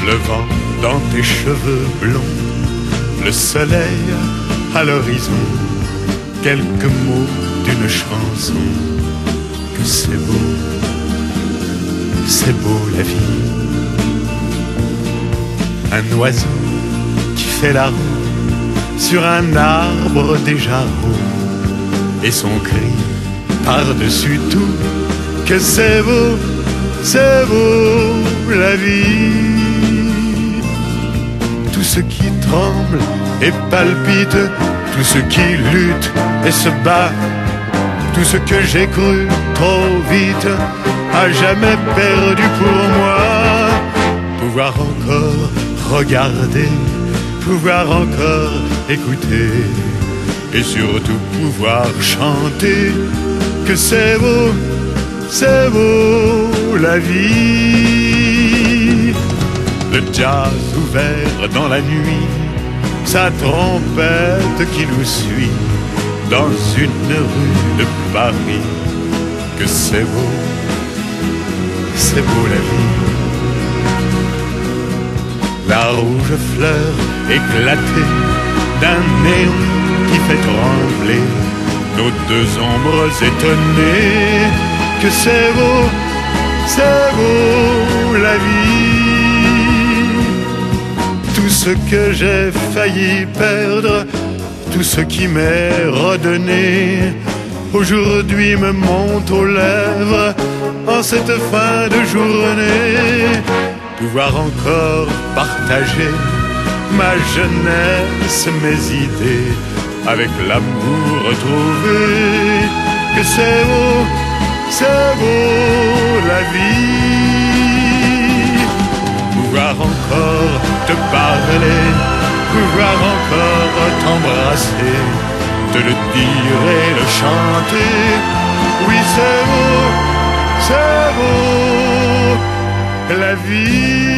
le vent dans tes cheveux blonds, le soleil à l'horizon, quelques mots d'une chanson. Que c'est beau la vie. Un oiseau qui fait la roue sur un arbre déjà roux, et son cri par-dessus tout. Que c'est beau la vie. Tout ce qui tremble et palpite, tout ce qui lutte et se bat, tout ce que j'ai cru trop vite, à jamais perdu pour moi. Pouvoir encore regarder, pouvoir encore écouter, et surtout pouvoir chanter. Que c'est beau la vie. Le jazz ouvert dans la nuit, sa trompette qui nous suit dans une rue de Paris. Que c'est beau la vie. La rouge fleur éclatée d'un néon qui fait trembler nos deux ombres étonnées. Que c'est beau la vie. Tout ce que j'ai failli perdre, tout ce qui m'est redonné, aujourd'hui me monte aux lèvres en cette fin de journée. Pouvoir encore partager ma jeunesse, mes idées, avec l'amour retrouvé. Que c'est beau la vie. Pouvoir encore te parler, pouvoir encore t'embrasser, te le dire et le chanter. Oui, c'est beau la vie.